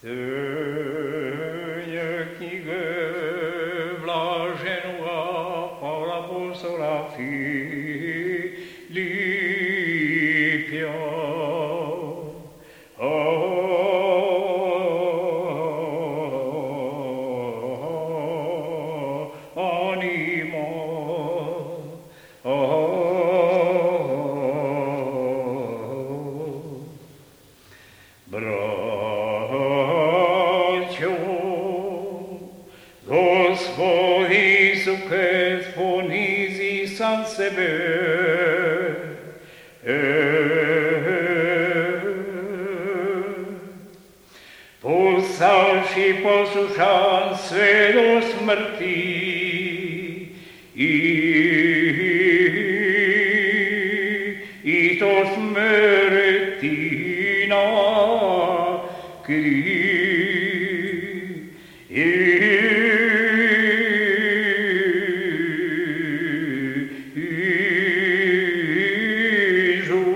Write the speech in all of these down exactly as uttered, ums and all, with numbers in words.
knjige blaženoga Pavla apostola Filipija. Animo, braćo, Gospod Isuke ponizi sam sebe, postavši poslušan sve do smrti i, i to smrti na križu.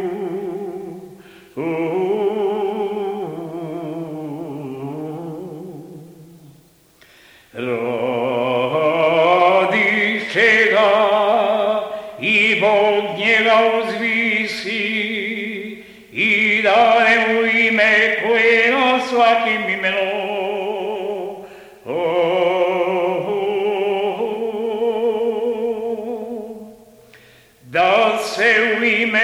Radi čega i Bog njega uzvisi i dane mu ime koje na svakim imenom. Da se u ime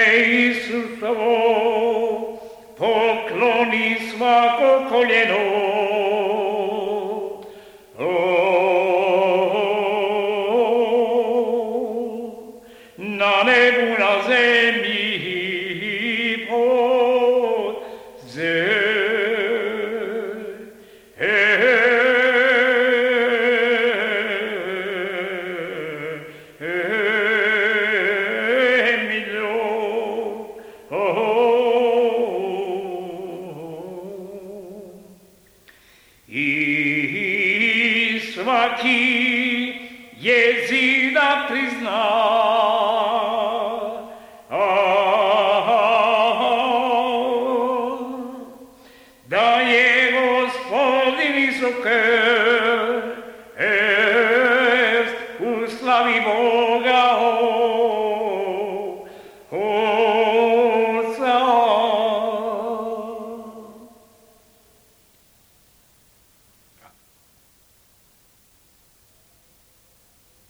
Isusovo pokloni svako koljeno. Na nebu, na zemlji i pod zemljom. I svaki jezik da prizna da je Gospodin Isuke